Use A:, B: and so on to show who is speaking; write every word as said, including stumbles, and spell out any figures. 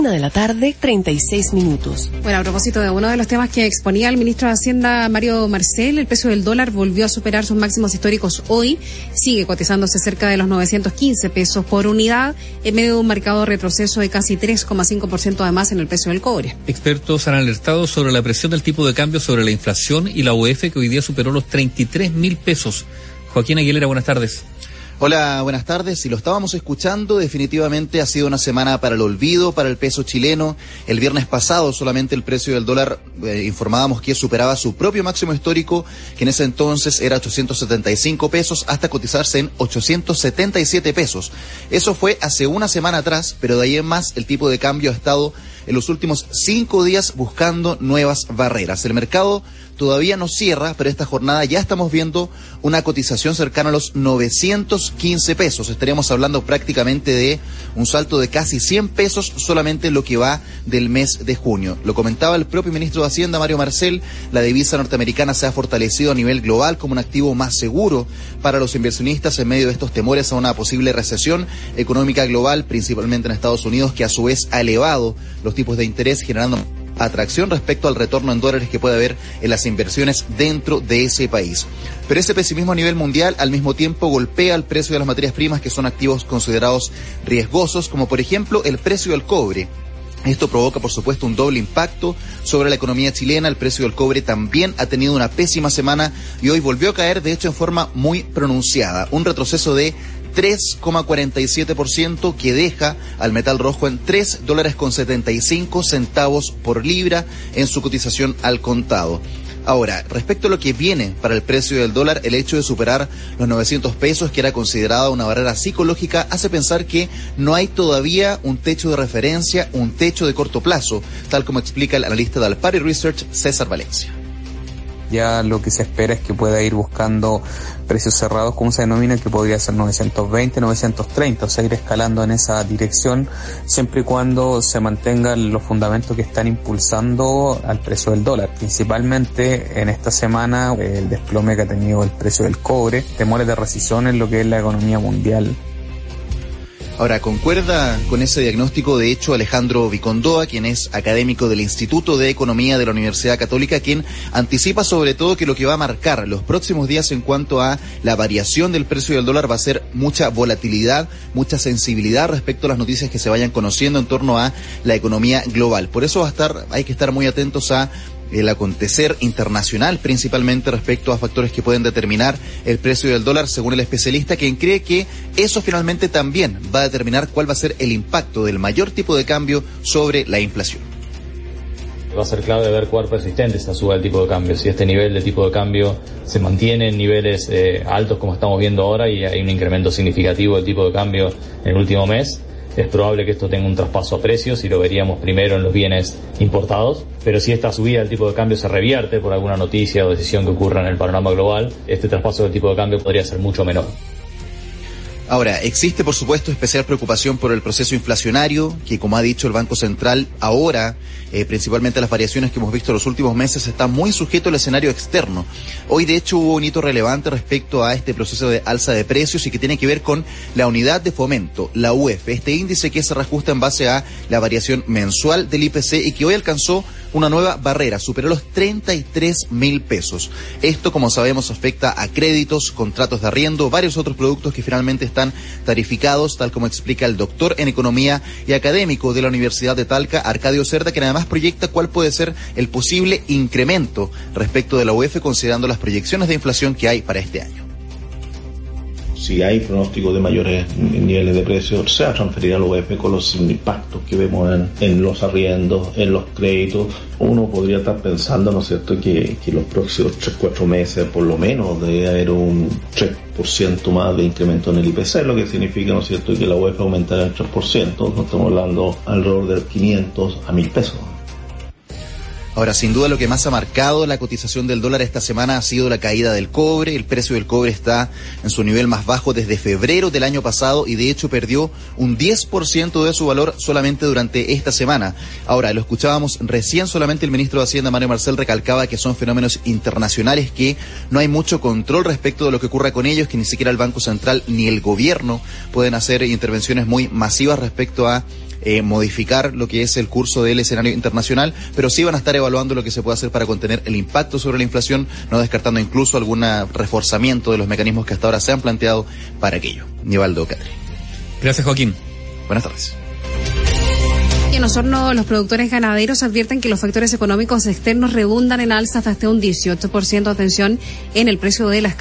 A: Una de la tarde, treinta y seis minutos.
B: Bueno, a propósito de uno de los temas que exponía el ministro de Hacienda, Mario Marcel, el precio del dólar volvió a superar sus máximos históricos hoy. Sigue cotizándose cerca de los novecientos quince pesos por unidad, en medio de un marcado retroceso de casi tres coma cinco por ciento además en el precio del cobre.
C: Expertos han alertado sobre la presión del tipo de cambio sobre la inflación y la U E F, que hoy día superó los treinta y tres mil pesos. Joaquín Aguilera, buenas tardes.
D: Hola, buenas tardes. Si lo estábamos escuchando, definitivamente ha sido una semana para el olvido, para el peso chileno. El viernes pasado solamente el precio del dólar eh, informábamos que superaba su propio máximo histórico, que en ese entonces era ochocientos setenta y cinco pesos, hasta cotizarse en ochocientos setenta y siete pesos. Eso fue hace una semana atrás, pero de ahí en más el tipo de cambio ha estado en los últimos cinco días buscando nuevas barreras. El mercado todavía no cierra, pero esta jornada ya estamos viendo una cotización cercana a los novecientos quince pesos. Estaríamos hablando prácticamente de un salto de casi cien pesos solamente en lo que va del mes de junio. Lo comentaba el propio ministro de Hacienda, Mario Marcel, la divisa norteamericana se ha fortalecido a nivel global como un activo más seguro para los inversionistas en medio de estos temores a una posible recesión económica global, principalmente en Estados Unidos, que a su vez ha elevado los tipos de interés, generando atracción respecto al retorno en dólares que puede haber en las inversiones dentro de ese país. Pero ese pesimismo a nivel mundial al mismo tiempo golpea el precio de las materias primas, que son activos considerados riesgosos, como por ejemplo el precio del cobre. Esto provoca, por supuesto, un doble impacto sobre la economía chilena. El precio del cobre también ha tenido una pésima semana y hoy volvió a caer, de hecho, en forma muy pronunciada. Un retroceso de tres coma cuarenta y siete por ciento que deja al metal rojo en tres dólares con setenta y cinco centavos por libra en su cotización al contado. Ahora, respecto a lo que viene para el precio del dólar, el hecho de superar los novecientos pesos, que era considerada una barrera psicológica, hace pensar que no hay todavía un techo de referencia, un techo de corto plazo, tal como explica el analista de Alpari Research, César Valencia.
E: Ya lo que se espera es que pueda ir buscando precios cerrados, como se denomina, que podría ser novecientos veinte, novecientos treinta, o sea, ir escalando en esa dirección, siempre y cuando se mantengan los fundamentos que están impulsando al precio del dólar. Principalmente en esta semana, el desplome que ha tenido el precio del cobre, temores de recesión en lo que es la economía mundial.
D: Ahora, concuerda con ese diagnóstico, de hecho, Alejandro Vicondoa, quien es académico del Instituto de Economía de la Universidad Católica, quien anticipa sobre todo que lo que va a marcar los próximos días en cuanto a la variación del precio del dólar va a ser mucha volatilidad, mucha sensibilidad respecto a las noticias que se vayan conociendo en torno a la economía global. Por eso va a estar, hay que estar muy atentos a el acontecer internacional, principalmente respecto a factores que pueden determinar el precio del dólar, según el especialista, quien cree que eso finalmente también va a determinar cuál va a ser el impacto del mayor tipo de cambio sobre la inflación.
F: Va a ser clave ver cuán persistente esta suba del tipo de cambio. Si este nivel de tipo de cambio se mantiene en niveles eh, altos como estamos viendo ahora y hay un incremento significativo del tipo de cambio en el último mes, es probable que esto tenga un traspaso a precios y lo veríamos primero en los bienes importados. Pero si esta subida del tipo de cambio se revierte por alguna noticia o decisión que ocurra en el panorama global, este traspaso del tipo de cambio podría ser mucho menor.
D: Ahora, existe por supuesto especial preocupación por el proceso inflacionario, que como ha dicho el Banco Central, ahora, eh, principalmente las variaciones que hemos visto en los últimos meses, está muy sujeto al escenario externo. Hoy de hecho hubo un hito relevante respecto a este proceso de alza de precios y que tiene que ver con la unidad de fomento, la U E F, este índice que se reajusta en base a la variación mensual del I P C y que hoy alcanzó una nueva barrera, superó los treinta y tres mil pesos. Esto, como sabemos, afecta a créditos, contratos de arriendo, varios otros productos que finalmente están tarificados, tal como explica el doctor en economía y académico de la Universidad de Talca, Arcadio Cerda, que además proyecta cuál puede ser el posible incremento respecto de la U E F, considerando las proyecciones de inflación que hay para este año.
G: Si hay pronóstico de mayores niveles de precios, se va a transferir a la U E F con los impactos que vemos en, en los arriendos, en los créditos. Uno podría estar pensando, ¿no es cierto?, que, que los próximos tres, cuatro meses por lo menos debe haber un tres por ciento más de incremento en el I P C, lo que significa, ¿no es cierto?, que la U E F aumentará el tres por ciento. No estamos hablando alrededor de quinientos a mil pesos.
D: Ahora, sin duda lo que más ha marcado la cotización del dólar esta semana ha sido la caída del cobre. El precio del cobre está en su nivel más bajo desde febrero del año pasado y de hecho perdió un diez por ciento de su valor solamente durante esta semana. Ahora, lo escuchábamos recién, solamente el ministro de Hacienda, Mario Marcel, recalcaba que son fenómenos internacionales, que no hay mucho control respecto de lo que ocurra con ellos, que ni siquiera el Banco Central ni el gobierno pueden hacer intervenciones muy masivas respecto a eh, modificar lo que es el curso del escenario internacional, pero sí van a estar evaluando lo que se puede hacer para contener el impacto sobre la inflación, no descartando incluso algún reforzamiento de los mecanismos que hasta ahora se han planteado para aquello. Nivaldo Catri.
C: Gracias, Joaquín.
D: Buenas tardes.
B: Y en Osorno, los productores ganaderos advierten que los factores económicos externos redundan en alzas de hasta un dieciocho por ciento, atención, en el precio de las